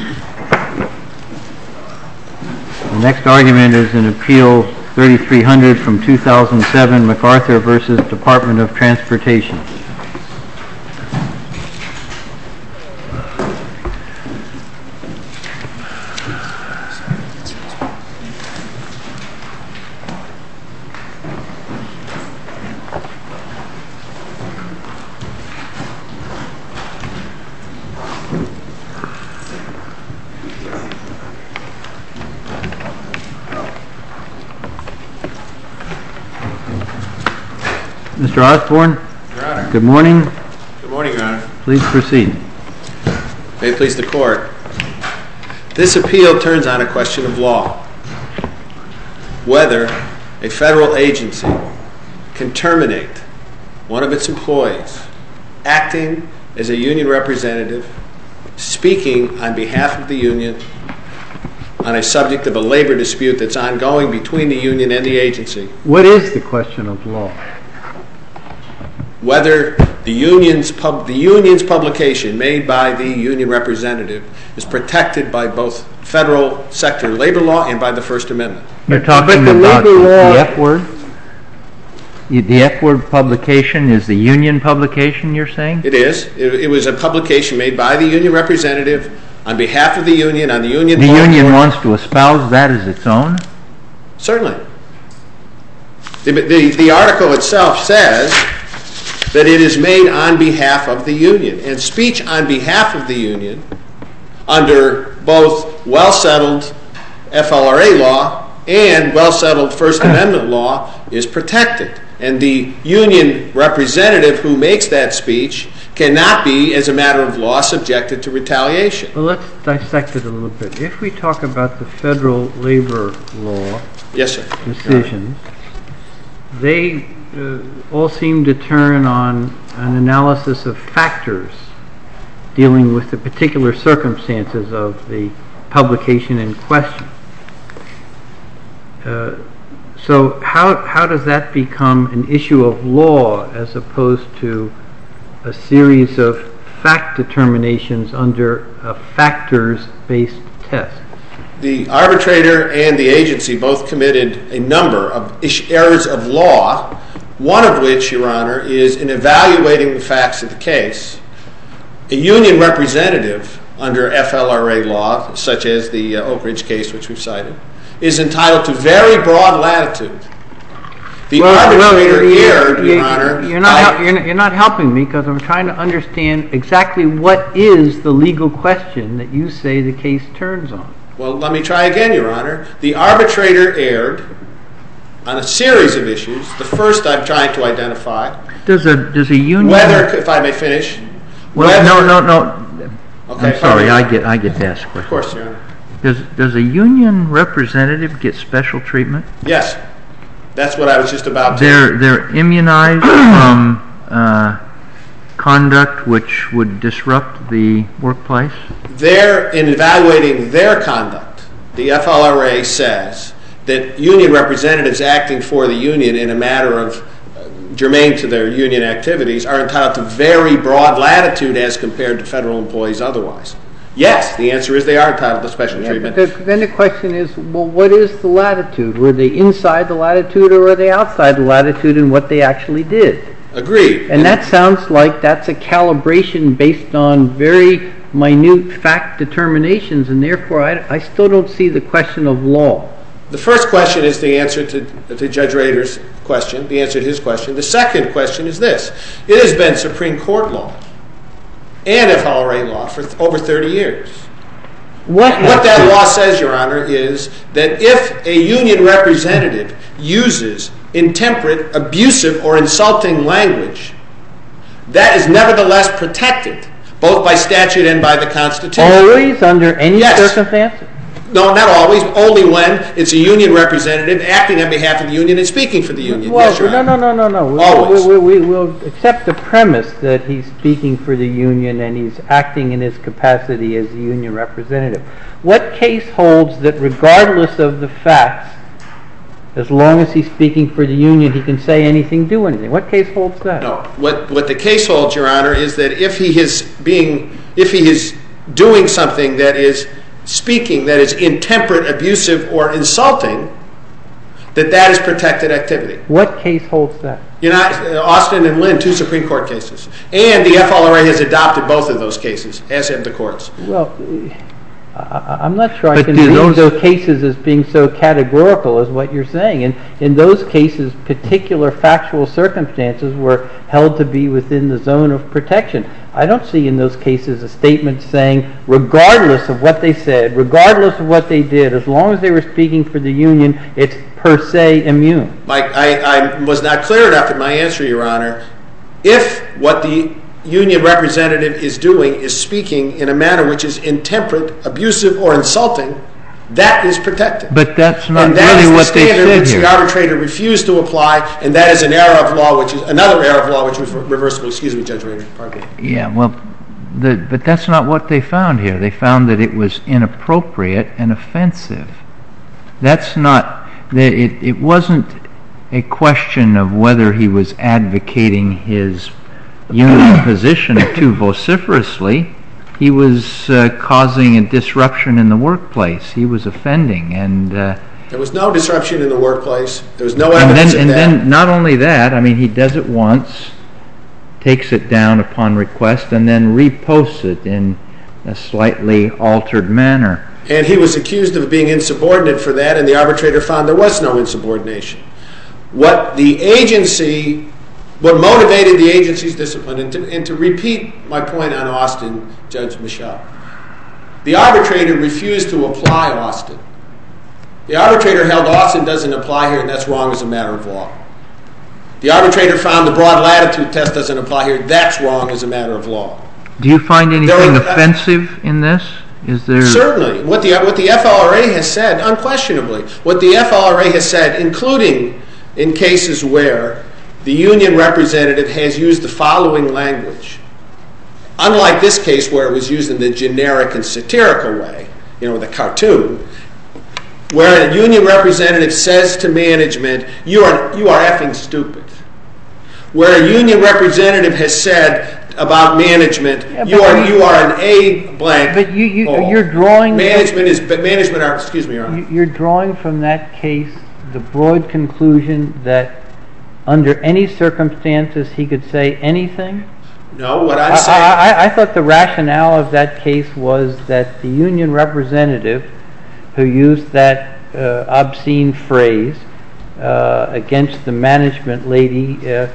The next argument is in Appeal 3300 from 2007, MacArthur versus Department of Transportation. Mr. Osborne? Your Honor. Good morning. Good morning, Your Honor. Please proceed. May it please the Court. This appeal turns on a question of law. Whether a federal agency can terminate one of its employees acting as a union representative, speaking on behalf of the union on a subject of a labor dispute that's ongoing between the union and the agency. What is the question of law? Whether the union's publication made by the union representative is protected by both federal sector labor law and by the First Amendment. You're talking about the F word? The F word publication is the union publication, you're saying? It is. It was a publication made by the union representative on behalf of the union, on the union. The union wants to espouse that as its own? Certainly. The article itself says that it is made on behalf of the union. And speech on behalf of the union, under both well-settled FLRA law and well-settled First Amendment law, is protected. And the union representative who makes that speech cannot be, as a matter of law, subjected to retaliation. Well, let's dissect it a little bit. If we talk about the federal labor law decisions, they all seem to turn on an analysis of factors dealing with the particular circumstances of the publication in question. So how does that become an issue of law as opposed to a series of fact determinations under a factors-based test? The arbitrator and the agency both committed a number of errors of law, one of which, Your Honor, is in evaluating the facts of the case. A union representative under FLRA law, such as the Oak Ridge case which we've cited, is entitled to very broad latitude. The arbitrator erred, Your Honor. You're not helping me because I'm trying to understand exactly what is the legal question that you say the case turns on. Well, let me try again, Your Honor. The arbitrator erred on a series of issues. The first I'm trying to identify. Does a union... Whether, if I may finish. Well, no. Okay, I'm sorry, I get to ask a question. Of course, Your Honor. Does a union representative get special treatment? Yes. That's what I was just about to... They're immunized from conduct which would disrupt the workplace? In evaluating their conduct, the FLRA says that union representatives acting for the union in a matter of germane to their union activities are entitled to very broad latitude as compared to federal employees otherwise. Yes, the answer is they are entitled to special treatment. Then the question is, well, what is the latitude? Were they inside the latitude or were they outside the latitude in what they actually did? Agreed. And that sounds like that's a calibration based on very minute fact determinations, and therefore I still don't see the question of law. The first question is the answer to Judge Rader's question, the answer to his question. The second question is this. It has been Supreme Court law and FLRA law for over 30 years. What that law says, Your Honor, is that if a union representative uses intemperate, abusive, or insulting language, that is nevertheless protected, both by statute and by the Constitution. Always, under any circumstance? No, not always. Only when it's a union representative acting on behalf of the union and speaking for the union. Well, yes, Your Honor. No. Always. We'll accept the premise that he's speaking for the union and he's acting in his capacity as a union representative. What case holds that regardless of the facts, as long as he's speaking for the union, he can say anything, do anything? What case holds that? No. What the case holds, Your Honor, is that if he is doing something that is speaking that is intemperate, abusive, or insulting, that is protected activity. What case holds that? Austin and Lynn, 2 Supreme Court cases. And the FLRA has adopted both of those cases, as have the courts. Well, I'm not sure I can read those cases as being so categorical as what you're saying. In those cases, particular factual circumstances were held to be within the zone of protection. I don't see in those cases a statement saying, regardless of what they said, regardless of what they did, as long as they were speaking for the union, it's per se immune. I was not clear enough in my answer, Your Honor. If what the union representative is doing is speaking in a manner which is intemperate, abusive, or insulting, that is protected. But that's not really what they said here. And that is the standard which the arbitrator refused to apply, and that is an error of law, which is another error of law, which was reversible. Excuse me, Judge Rader. Pardon me. Yeah, well, but that's not what they found here. They found that it was inappropriate and offensive. That's not. It wasn't a question of whether he was advocating his union position too vociferously. He was causing a disruption in the workplace. He was offending, and there was no disruption in the workplace. There was no evidence of that. And then not only that, I mean, he does it once, takes it down upon request, and then reposts it in a slightly altered manner. And he was accused of being insubordinate for that, and the arbitrator found there was no insubordination. What motivated the agency's discipline, and to repeat my point on Austin, Judge Michel, the arbitrator refused to apply Austin. The arbitrator held Austin doesn't apply here, and that's wrong as a matter of law. The arbitrator found the broad latitude test doesn't apply here. That's wrong as a matter of law. Do you find anything offensive in this? Is there certainly what the FLRA has said, unquestionably, what the FLRA has said, including in cases where the union representative has used the following language. Unlike this case where it was used in the generic and satirical way, the cartoon, where a union representative says to management, you are effing stupid. Where a union representative has said about management, you are an A blank. But you're drawing excuse me, Your Honor. You're drawing from that case the broad conclusion that under any circumstances he could say anything? No, what I'm saying... I thought the rationale of that case was that the union representative who used that obscene phrase against the management lady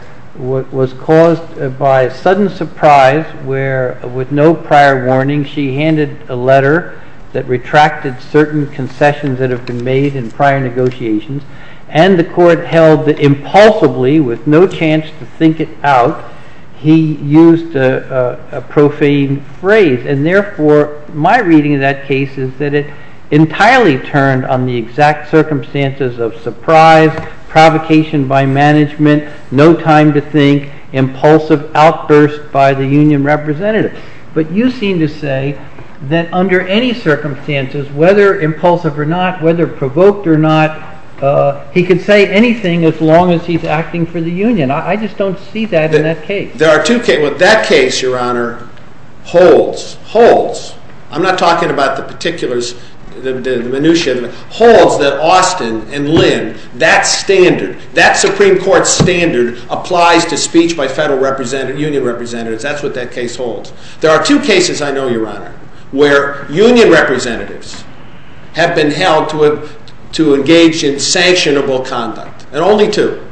was caused by sudden surprise where, with no prior warning, she handed a letter that retracted certain concessions that have been made in prior negotiations, and the court held that impulsively, with no chance to think it out, he used a profane phrase. And therefore, my reading of that case is that it entirely turned on the exact circumstances of surprise, provocation by management, no time to think, impulsive outburst by the union representative. But you seem to say that under any circumstances, whether impulsive or not, whether provoked or not, he could say anything as long as he's acting for the union. I just don't see that in that case. There are two cases. Well, that case, Your Honor, holds. I'm not talking about the particulars, the minutiae. Holds that Austin and Lynn, that standard, that Supreme Court standard applies to speech by federal union representatives. That's what that case holds. There are two cases, I know, Your Honor, where union representatives have been held to engage in sanctionable conduct, and only two,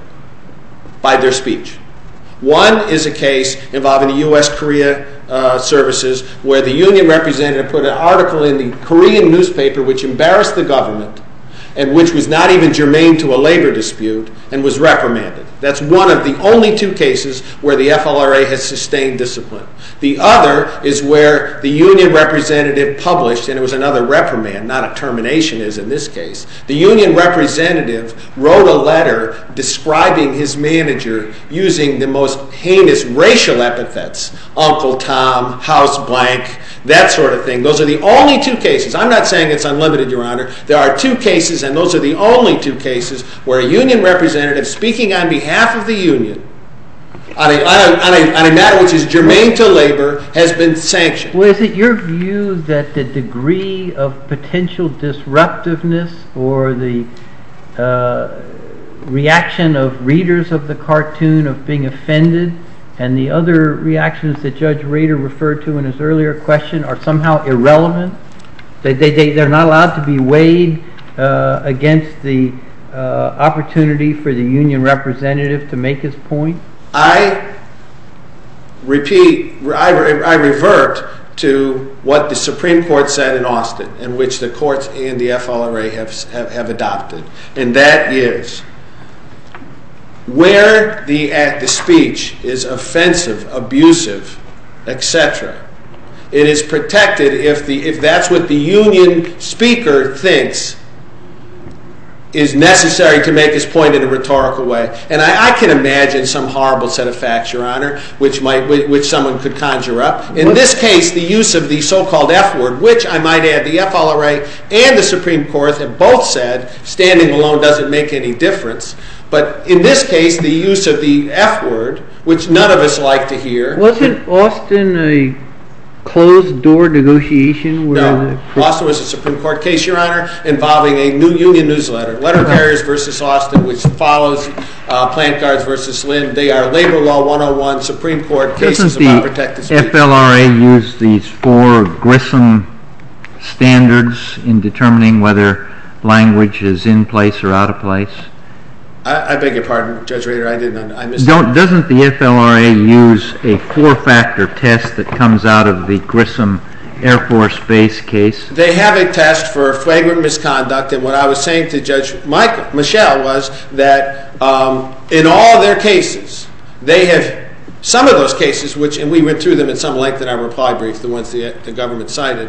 by their speech. One is a case involving the U.S.-Korea services where the union representative put an article in the Korean newspaper which embarrassed the government and which was not even germane to a labor dispute and was reprimanded. That's one of the only two cases where the FLRA has sustained discipline. The other is where the union representative published, and it was another reprimand, not a termination as in this case. The union representative wrote a letter describing his manager using the most heinous racial epithets, Uncle Tom, House Blank, that sort of thing. Those are the only two cases. I'm not saying it's unlimited, Your Honor. There are two cases, and those are the only two cases where a union representative speaking on behalf of the union on a matter which is germane to labor has been sanctioned. Well, is it your view that the degree of potential disruptiveness or the reaction of readers of the cartoon of being offended and the other reactions that Judge Rader referred to in his earlier question are somehow irrelevant? They're not allowed to be weighed against the opportunity for the union representative to make his point? I revert to what the Supreme Court said in Austin, and which the courts and the FLRA have adopted, and that is where the speech is offensive, abusive, etc., it is protected if that's what the union speaker thinks is necessary to make his point in a rhetorical way. And I can imagine some horrible set of facts, Your Honor, which someone could conjure up. In this case, the use of the so-called F word, which I might add, the FLRA and the Supreme Court have both said standing alone doesn't make any difference. But in this case, the use of the F word, which none of us like to hear. Wasn't Austin a closed-door negotiation? No. Austin was a Supreme Court case, Your Honor, involving a new union newsletter, Letter Carriers versus Austin, which follows Plant Guards versus Lynn. They are Labor Law 101 Supreme Court cases about protected speech. Doesn't the FLRA use these 4 Grissom standards in determining whether language is in place or out of place? I beg your pardon, Judge Rader, I missed Doesn't the FLRA use a 4-factor test that comes out of the Grissom Air Force Base case? They have a test for flagrant misconduct, and what I was saying to Judge Michel was that in all their cases, they have some of those cases, and we went through them in some length in our reply brief, the ones the government cited.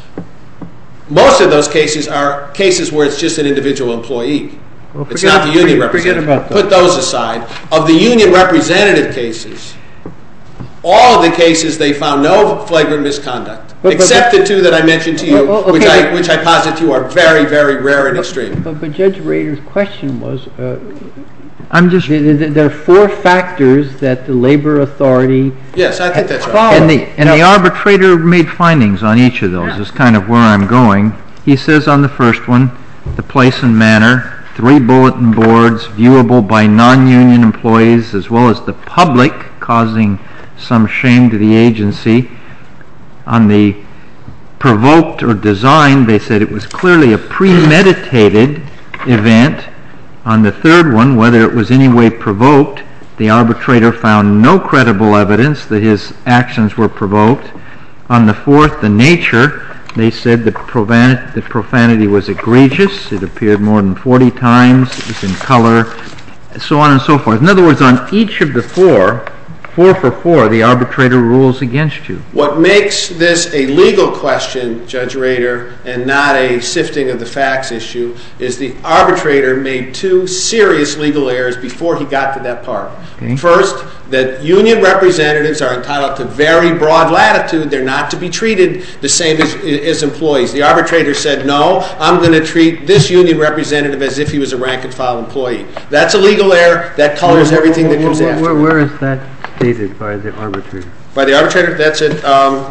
Most of those cases are cases where it's just an individual employee. Well, it's not the union representative. Forget about Put those aside. Of the union representative cases, all of the cases they found no flagrant misconduct, except the 2 that I mentioned to you, which I posit to you are very, very rare and extreme. But Judge Rader's question was, there are 4 factors that the labor authority. Yes, I think that's right. And the arbitrator made findings on each of those. Is kind of where I'm going. He says on the first one, the place and manner. 3 bulletin boards viewable by non-union employees as well as the public, causing some shame to the agency. On the provoked or designed, they said it was clearly a premeditated event. On the third one, whether it was any way provoked, the arbitrator found no credible evidence that his actions were provoked. On the fourth, the nature, they said the profanity was egregious. It appeared more than 40 times. It was in color, so on and so forth. In other words, on each of the 4 for 4, the arbitrator rules against you. What makes this a legal question, Judge Rader, and not a sifting of the facts issue, is the arbitrator made 2 serious legal errors before he got to that part. Okay. First, that union representatives are entitled to very broad latitude. They're not to be treated the same as employees. The arbitrator said, no, I'm going to treat this union representative as if he was a rank-and-file employee. That's a legal error. That colors everything that comes after. Where is that stated by the arbitrator? By the arbitrator? That's it.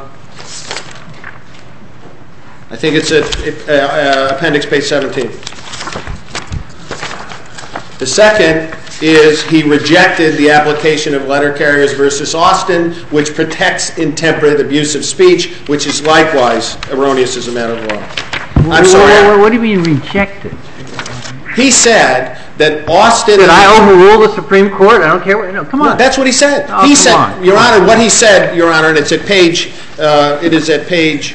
I think it's at appendix page 17. The second is he rejected the application of Letter Carriers versus Austin, which protects intemperate abusive speech, which is likewise erroneous as a matter of law. I'm sorry. What do you mean rejected? He said that Austin... Did I overrule the Supreme Court? I don't care. Come on. No, that's what he said. Oh, he said, Your Honor, what he said, Your Honor, and it's at page... it is at page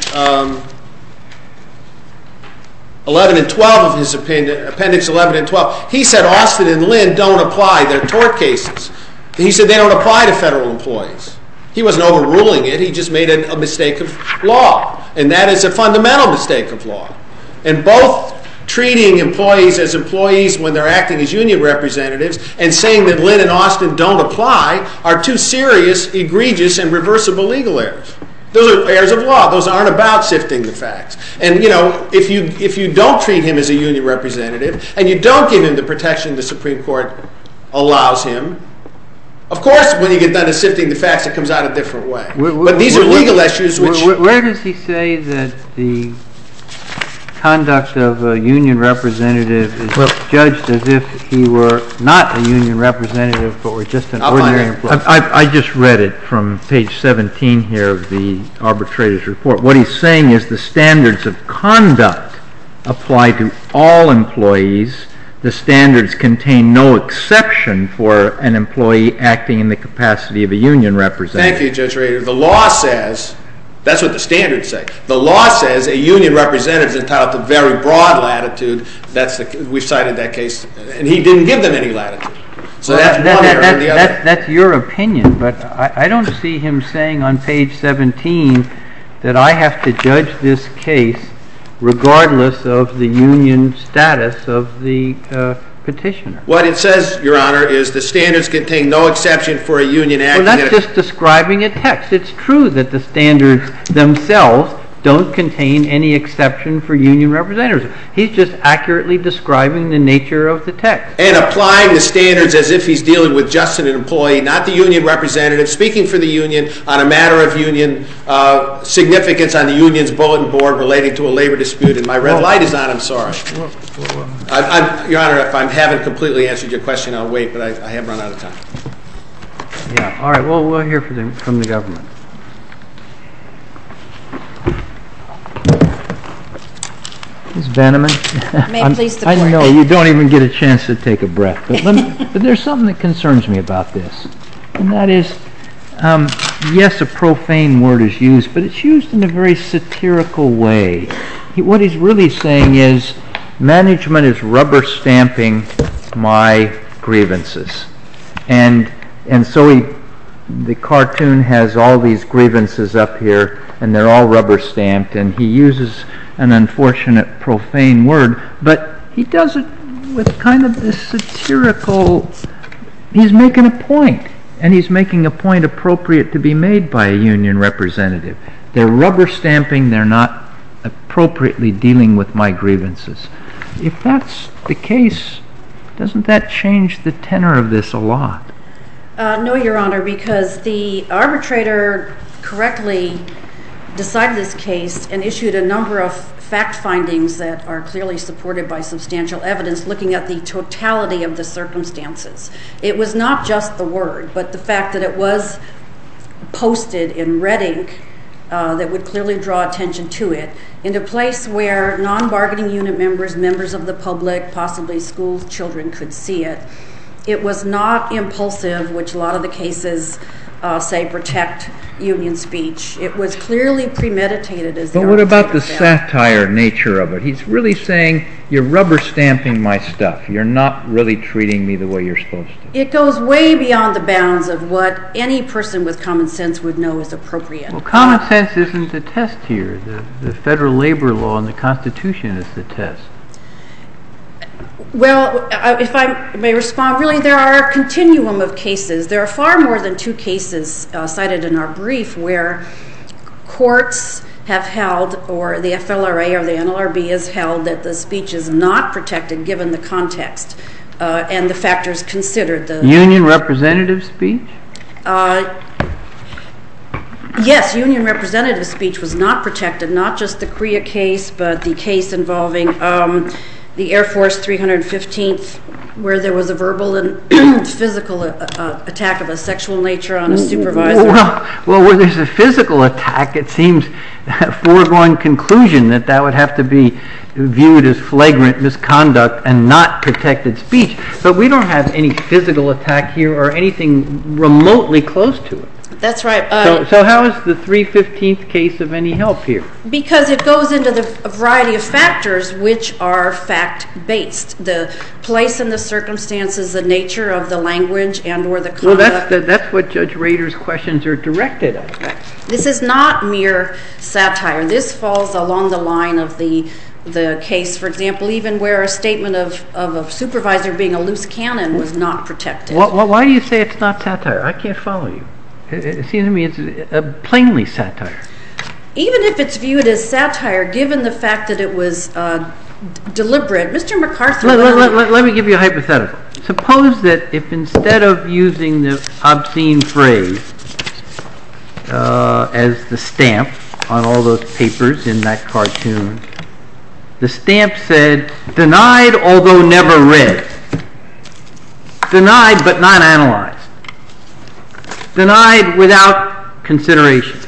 11 and 12 of his opinion, appendix 11 and 12. He said Austin and Lynn don't apply. They're tort cases. He said they don't apply to federal employees. He wasn't overruling it. He just made a mistake of law. And that is a fundamental mistake of law. And both treating employees as employees when they're acting as union representatives and saying that Lynn and Austin don't apply are 2 serious, egregious, and reversible legal errors. Those are errors of law. Those aren't about sifting the facts. And, you know, if you don't treat him as a union representative and you don't give him the protection the Supreme Court allows him, Of course, when you get done to sifting the facts, it comes out a different way. But these are legal issues which... Where does he say that the conduct of a union representative is judged as if he were not a union representative but were just an ordinary employee? I just read it from page 17 here of the arbitrator's report. What he's saying is the standards of conduct apply to all employees. The standards contain no exception for an employee acting in the capacity of a union representative. Thank you, Judge Rader. The law says, that's what the standards say. The law says a union representative is entitled to very broad latitude. We've cited that case, and he didn't give them any latitude. So that's one error and the other. That's your opinion, but I don't see him saying on page 17 that I have to judge this case regardless of the union status of the petitioner. What it says, Your Honor, is the standards contain no exception for a union acting... Well, that's just describing a text. It's true that the standards themselves don't contain any exception for union representatives. He's just accurately describing the nature of the text. And applying the standards as if he's dealing with just an employee, not the union representative, speaking for the union on a matter of union significance on the union's bulletin board relating to a labor dispute. And my red light is on, I'm sorry. Your Honor, if I haven't completely answered your question, I'll wait, but I have run out of time. Yeah, all right, well, we'll hear from the government. Ms. Vanneman? May it please the Court. I know you don't even get a chance to take a breath, but there's something that concerns me about this, and that is, yes, a profane word is used, but it's used in a very satirical way. What he's really saying is management is rubber stamping my grievances, and so the cartoon has all these grievances up here, and they're all rubber stamped, and he uses an unfortunate profane word, but he does it with kind of this satirical... He's making a point, and he's making a point appropriate to be made by a union representative. They're rubber stamping, they're not appropriately dealing with my grievances. If that's the case, doesn't that change the tenor of this a lot? No, Your Honor, because the arbitrator correctly decided this case and issued a number of fact findings that are clearly supported by substantial evidence looking at the totality of the circumstances. It was not just the word, but the fact that it was posted in red ink that would clearly draw attention to it in a place where non-bargaining unit members of the public, possibly school children could see it. It was not impulsive, which a lot of the cases say protect union speech. It was clearly premeditated as the But what about the satire nature of it? He's really saying, you're rubber stamping my stuff. You're not really treating me the way you're supposed to. It goes way beyond the bounds of what any person with common sense would know is appropriate. Well, common sense isn't the test here. The federal labor law and the Constitution is the test. Well, if I may respond, really there are a continuum of cases. There are far more than 2 cases cited in our brief where courts have held, or the FLRA or the NLRB has held, that the speech is not protected given the context and the factors considered. Union representative speech? Yes, union representative speech was not protected, not just the Korea case, but the case involving the Air Force 315th, where there was a verbal and physical attack of a sexual nature on a supervisor. Well, where there's a physical attack, it seems a foregone conclusion that would have to be viewed as flagrant misconduct and not protected speech. But we don't have any physical attack here or anything remotely close to it. That's right. So how is the 315th case of any help here? Because it goes into a variety of factors which are fact-based. The place and the circumstances, the nature of the language and or the conduct. Well, that's what Judge Rader's questions are directed at. Right. This is not mere satire. This falls along the line of the case, for example, even where a statement of a supervisor being a loose cannon was not protected. Why do you say it's not satire? I can't follow you. It seems to me it's plainly satire. Even if it's viewed as satire, given the fact that it was deliberate, Mr. McCarthy... Let me give you a hypothetical. suppose that if instead of using the obscene phrase as the stamp on all those papers in that cartoon, the stamp said, denied although never read. Denied but not analyzed. Denied without consideration.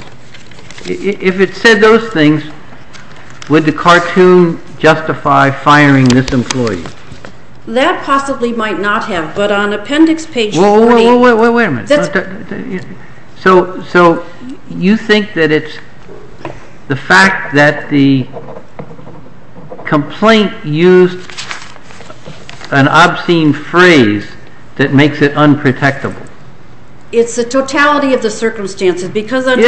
If it said those things, would the cartoon justify firing this employee? That possibly might not have, but on appendix page 40... Wait a minute. So you think that it's the fact that the complaint used an obscene phrase that makes it unprotectable? It's the totality of the circumstances, because under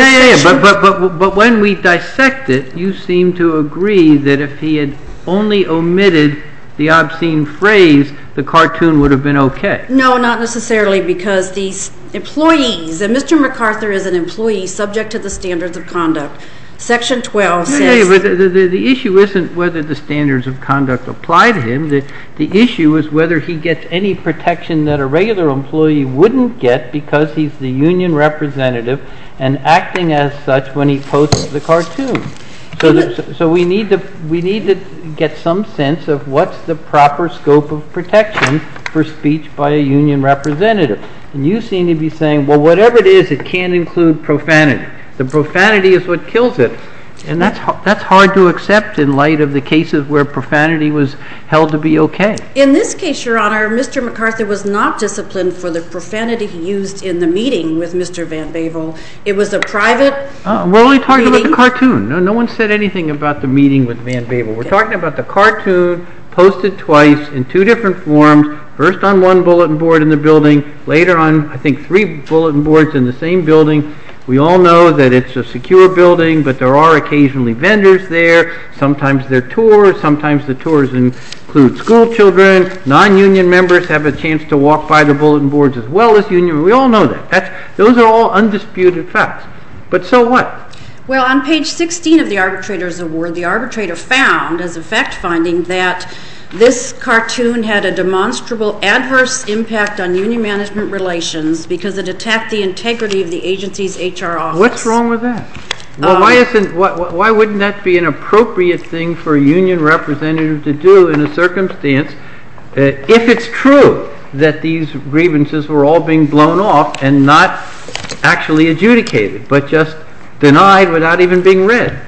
but when we dissect it, you seem to agree that if he had only omitted the obscene phrase, the cartoon would have been okay. No, not necessarily, because these employees, and Mr. MacArthur is an employee subject to the standards of conduct. Section 12 says... but the issue isn't whether the standards of conduct apply to him. The issue is whether he gets any protection that a regular employee wouldn't get because he's the union representative and acting as such when he posts the cartoon. So we need to get some sense of what's the proper scope of protection for speech by a union representative. And you seem to be saying, well, whatever it is, it can't include profanity. The profanity is what kills it. And that's hard to accept in light of the cases where profanity was held to be okay. In this case, Your Honor, Mr. MacArthur was not disciplined for the profanity he used in the meeting with Mr. Van Bavel. It was a private We're only talking about the cartoon. No one said anything about the meeting with Van Bavel. We're talking about the cartoon posted twice in two different forms, first on one bulletin board in the building, later on, I think, 3 bulletin boards in the same building. We all know that it's a secure building, but there are occasionally vendors there. Sometimes they're tours. Sometimes the tours include school children. Non-union members have a chance to walk by the bulletin boards as well as union. We all know that. Those are all undisputed facts. But so what? Well, on page 16 of the arbitrator's award, the arbitrator found, as a fact finding, that this cartoon had a demonstrable adverse impact on union management relations because it attacked the integrity of the agency's HR office. What's wrong with that? Well, why wouldn't that be an appropriate thing for a union representative to do in a circumstance if it's true that these grievances were all being blown off and not actually adjudicated, but just denied without even being read?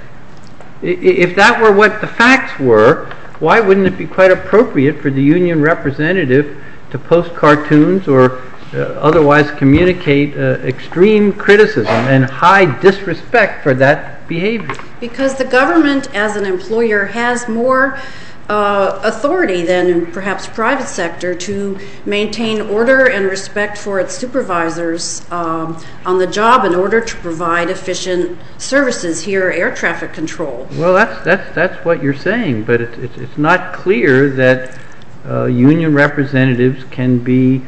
If that were what the facts were, why wouldn't it be quite appropriate for the union representative to post cartoons or otherwise communicate extreme criticism and high disrespect for that behavior? Because the government, as an employer, has more authority than perhaps private sector to maintain order and respect for its supervisors on the job in order to provide efficient services, here air traffic control. Well, that's what you're saying, but it's not clear that union representatives can be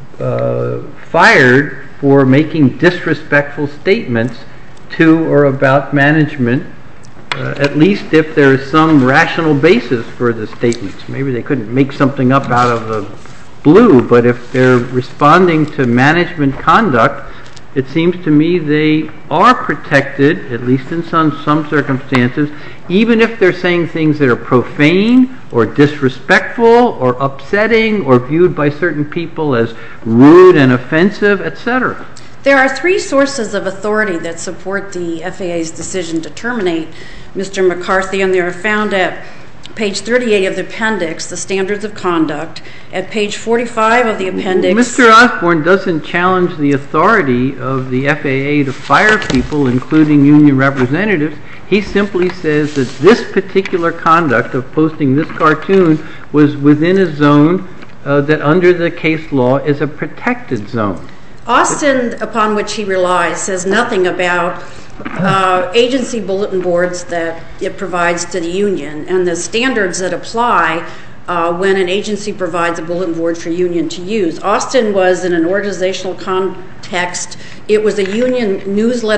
fired for making disrespectful statements to or about management, at least if there is some rational basis for the statements. Maybe they couldn't make something up out of the blue, but if they're responding to management conduct, it seems to me they are protected, at least in some circumstances, even if they're saying things that are profane or disrespectful or upsetting or viewed by certain people as rude and offensive, etc. There are 3 sources of authority that support the FAA's decision to terminate Mr. McCarthy, and they are found at page 38 of the appendix, the standards of conduct, at page 45 of the appendix. Mr. Osborne doesn't challenge the authority of the FAA to fire people, including union representatives. He simply says that this particular conduct of posting this cartoon was within a zone that under the case law is a protected zone. Austin, upon which he relies, says nothing about agency bulletin boards that it provides to the union and the standards that apply when an agency provides a bulletin board for union to use. Austin was in an organizational context. It was a union newsletter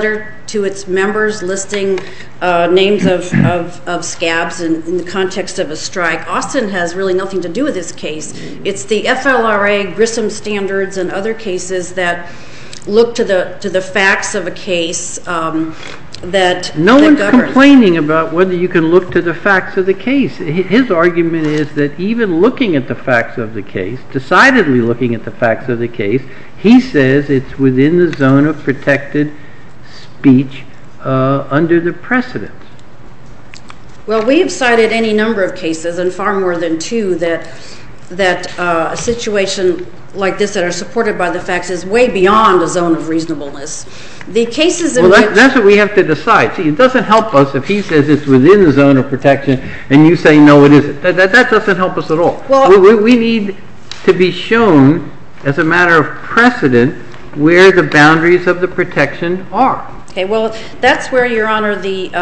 to its members, listing names of scabs in the context of a strike. Austin has really nothing to do with this case. It's the FLRA, Grissom standards, and other cases that look to the facts of a case No one's complaining about whether you can look to the facts of the case. His argument is that even looking at the facts of the case, decidedly looking at the facts of the case, he says it's within the zone of protected speech under the precedent. Well, we have cited any number of cases, and far more than two, that a situation like this that are supported by the facts is way beyond a zone of reasonableness. The cases in which... that's what we have to decide. See, it doesn't help us if he says it's within the zone of protection and you say no, it isn't. That doesn't help us at all. Well, we need to be shown, as a matter of precedent, where the boundaries of the protection are. Okay, well, that's where, Your Honor,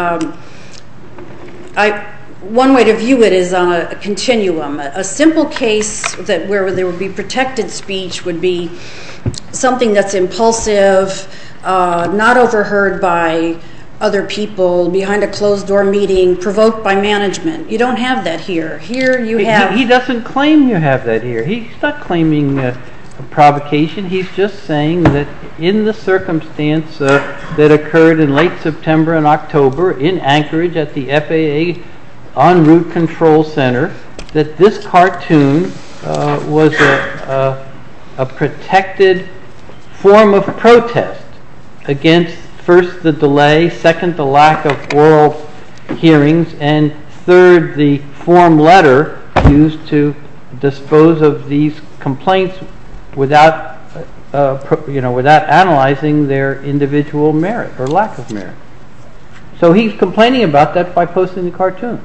one way to view it is on a continuum. A simple case where there would be protected speech would be something that's impulsive, not overheard by other people, behind a closed-door meeting, provoked by management. You don't have that here. Here you have... He doesn't claim you have that here. He's not claiming a provocation. He's just saying that in the circumstance that occurred in late September and October in Anchorage at the FAA en route control center, that this cartoon was a protected form of protest against, first, the delay, second, the lack of oral hearings, and third, the form letter used to dispose of these complaints without analyzing their individual merit or lack of merit. So he's complaining about that by posting the cartoon.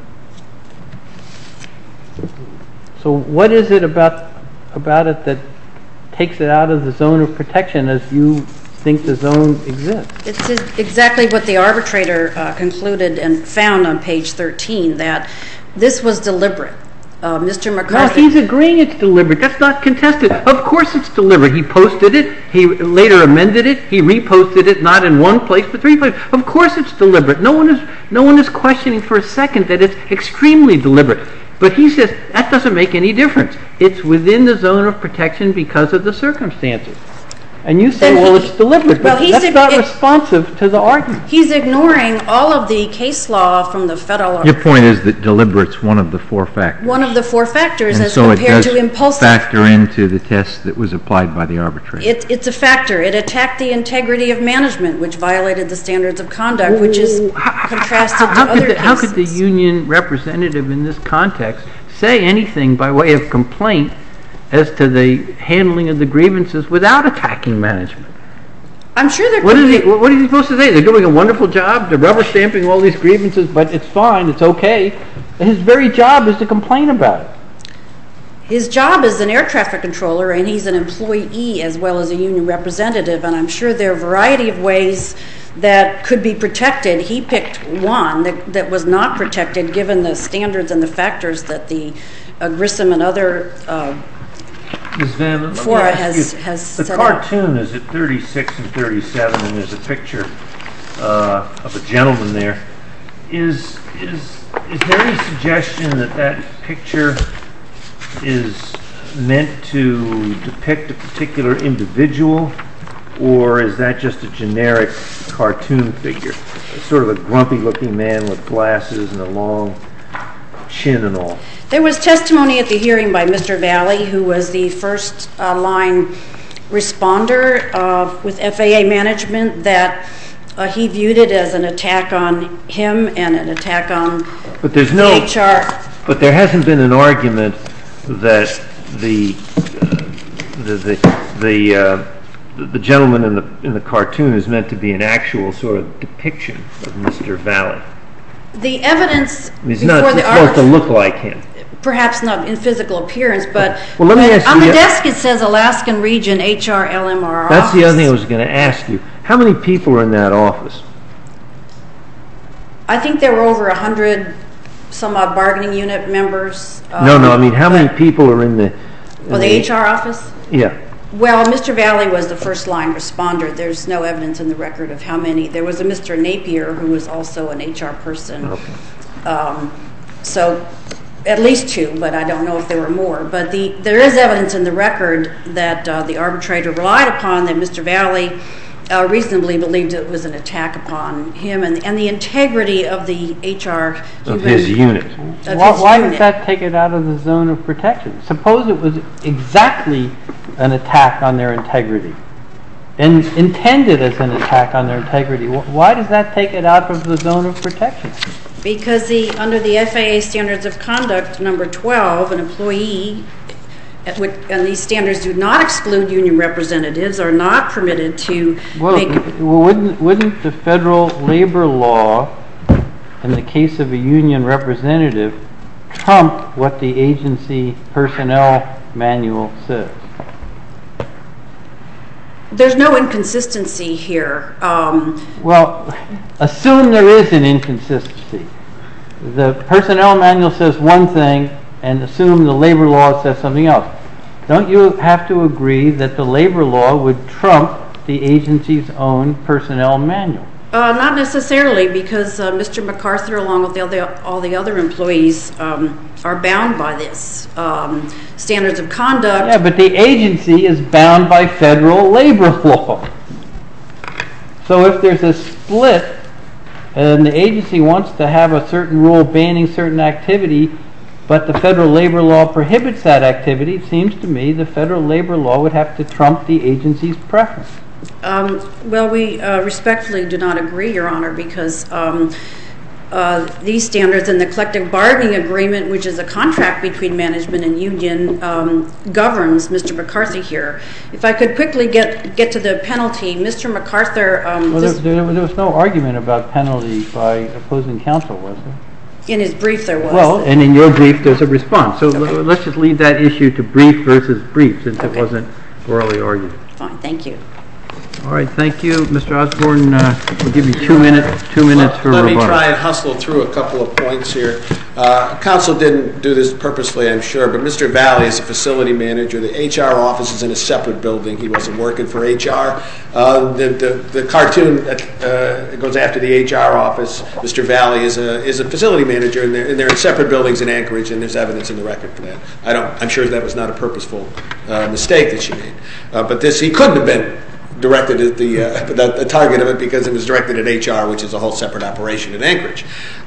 So what is it about it that takes it out of the zone of protection as you think the zone exists? It's exactly what the arbitrator concluded and found on page 13, that this was deliberate. Mr. McCarthy... No, he's agreeing it's deliberate. That's not contested. Of course it's deliberate. He posted it. He later amended it. He reposted it, not in one place, but three places. Of course it's deliberate. No one is questioning for a second that it's extremely deliberate. But he says that doesn't make any difference. It's within the zone of protection because of the circumstances. And you say, well, it's deliberate, but that's not responsive to the argument. He's ignoring all of the case law from the federal... Your point is that deliberate's one of the four factors. One of the four factors as compared to impulsive. And so it does factor into the test that was applied by the arbitrator. It's a factor. It attacked the integrity of management, which violated the standards of conduct, which is contrasted to other cases. How could the union representative in this context say anything by way of complaint as to the handling of the grievances without attacking management? I'm sure there What is he supposed to say? They're doing a wonderful job. They're rubber stamping all these grievances, but it's fine. It's okay. His very job is to complain about it. His job is an air traffic controller, and he's an employee as well as a union representative, and I'm sure there are a variety of ways that could be protected. He picked one that was not protected given the standards and the factors that the Grissom and other... Ms. Van, Fora has the set cartoon is at 36 and 37, and there's a picture of a gentleman there. Is there any suggestion that picture is meant to depict a particular individual, or is that just a generic cartoon figure? Sort of a grumpy-looking man with glasses and a long chin and all. There was testimony at the hearing by Mr. Valley, who was the first line responder with FAA management, that he viewed it as an attack on him and an attack on HR. But there hasn't been an argument that the gentleman in the cartoon is meant to be an actual sort of depiction of Mr. Valley. The evidence He's not supposed to look like him. Perhaps not in physical appearance, but on the desk it says Alaskan Region HR LMR That's office. the other thing I was going to ask you. How many people are in that office? I think there were over 100 some odd bargaining unit members. No, I mean how many people are in the... the HR office? Yeah. Well, Mr. Valley was the first-line responder. There's no evidence in the record of how many. There was a Mr. Napier who was also an HR person. Okay. So at least 2, but I don't know if there were more. But there is evidence in the record that the arbitrator relied upon, that Mr. Valley reasonably believed it was an attack upon him and the integrity of the HR of his unit. Why does that take it out of the zone of protection? Suppose it was exactly an attack on their integrity and intended as an attack on their integrity. Why does that take it out of the zone of protection? Because under the FAA Standards of Conduct, number 12, an employee, and these standards do not exclude union representatives, are not permitted to make... Wouldn't the federal labor law, in the case of a union representative, trump what the agency personnel manual says? There's no inconsistency here. Well, assume there is an inconsistency. The personnel manual says one thing, and assume the labor law says something else. Don't you have to agree that the labor law would trump the agency's own personnel manual? Not necessarily, because Mr. MacArthur, along with all the other employees, are bound by this. Standards of conduct... Yeah, but the agency is bound by federal labor law. So if there's a split, and the agency wants to have a certain rule banning certain activity, but the federal labor law prohibits that activity, it seems to me the federal labor law would have to trump the agency's preference. Well, we respectfully do not agree, Your Honor, because these standards and the collective bargaining agreement, which is a contract between management and union, governs Mr. MacArthur here. If I could quickly get to the penalty, Mr. MacArthur... there was no argument about penalty by opposing counsel, was there? In his brief there was. Well, and in your brief there's a response. So let's just leave that issue to brief versus brief, since it wasn't orally argued. Fine, thank you. All right, thank you. Mr. Osborne, we'll give you 2 minutes for rebuttal. Let me try and hustle through a couple of points here. Counsel didn't do this purposely, I'm sure, but Mr. Valley is a facility manager. The HR office is in a separate building. He wasn't working for HR. The cartoon goes after the HR office. Mr. Valley is a facility manager, and they're in separate buildings in Anchorage, and there's evidence in the record for that. I'm sure that was not a purposeful mistake that she made. But he couldn't have been directed at the target of it, because it was directed at HR, which is a whole separate operation in Anchorage.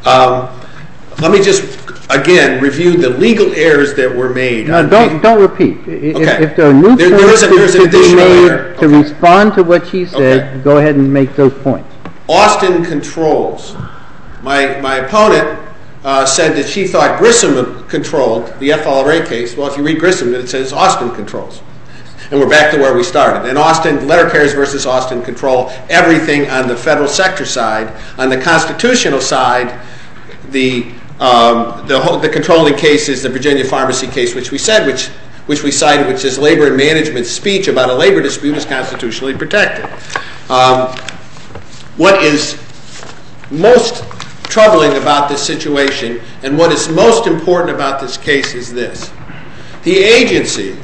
Let me just again review the legal errors that were made. No, don't repeat. Okay. If there are new points to be made to respond to what she said, go ahead and make those points. Austin controls. My opponent said that she thought Grissom controlled the FLRA case. Well, if you read Grissom, it says Austin controls. And we're back to where we started. And Austin, letter carriers versus Austin control everything on the federal sector side. On the constitutional side, the controlling case is the Virginia pharmacy case, which we cited, which is labor and management speech about a labor dispute is constitutionally protected. What is most troubling about this situation, and what is most important about this case, is this: the agency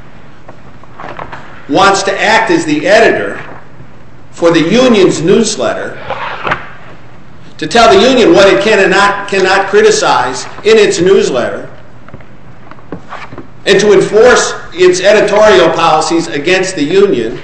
wants to act as the editor for the union's newsletter, to tell the union what it cannot criticize in its newsletter, and to enforce its editorial policies against the union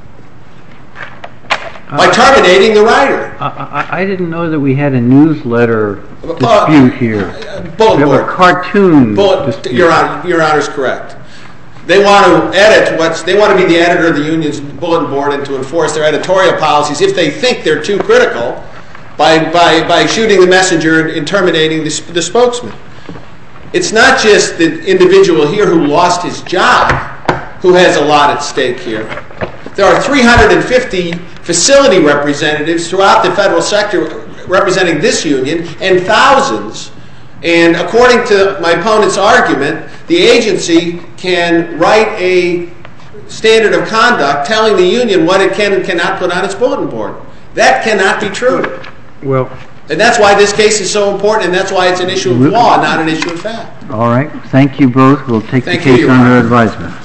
by terminating the writer. I didn't know that we had a newsletter dispute here. Bulletin we have board. A cartoon dispute. Your Honor's correct. They want to edit they want to be the editor of the union's bulletin board and to enforce their editorial policies if they think they're too critical by shooting the messenger and terminating the spokesman. It's not just the individual here who lost his job who has a lot at stake here. There are 350 facility representatives throughout the federal sector representing this union, and thousands. And according to my opponent's argument, the agency can write a standard of conduct telling the union what it can and cannot put on its bulletin board. That cannot be true. Well, and that's why this case is so important, and that's why it's an issue of law, not an issue of fact. All right. Thank you both. We'll take the case under advisement.